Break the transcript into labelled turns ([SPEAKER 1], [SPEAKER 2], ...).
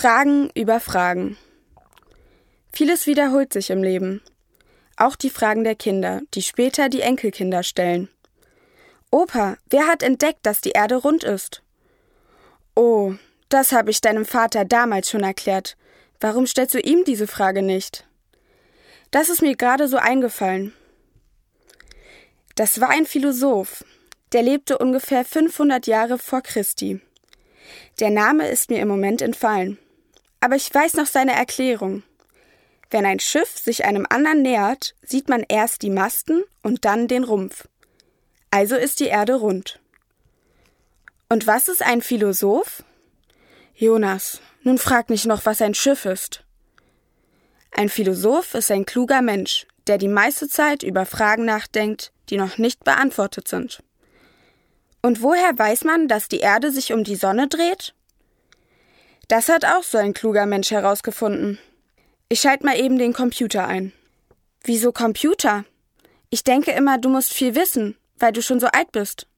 [SPEAKER 1] Fragen über Fragen. Vieles wiederholt sich im Leben. Auch die Fragen der Kinder, die später die Enkelkinder stellen. Opa, wer hat entdeckt, dass die Erde rund ist? Oh, das habe ich deinem Vater damals schon erklärt. Warum stellst du ihm diese Frage nicht? Das ist mir gerade so eingefallen. Das war ein Philosoph, der lebte ungefähr 500 Jahre vor Christi. Der Name ist mir im Moment entfallen. Aber ich weiß noch seine Erklärung. Wenn ein Schiff sich einem anderen nähert, sieht man erst die Masten und dann den Rumpf. Also ist die Erde rund. Und was ist ein Philosoph? Jonas, nun frag nicht noch, was ein Schiff ist. Ein Philosoph ist ein kluger Mensch, der die meiste Zeit über Fragen nachdenkt, die noch nicht beantwortet sind. Und woher weiß man, dass die Erde sich um die Sonne dreht? Das hat auch so ein kluger Mensch herausgefunden. Ich schalte mal eben den Computer ein. Wieso Computer? Ich denke immer, du musst viel wissen, weil du schon so alt bist.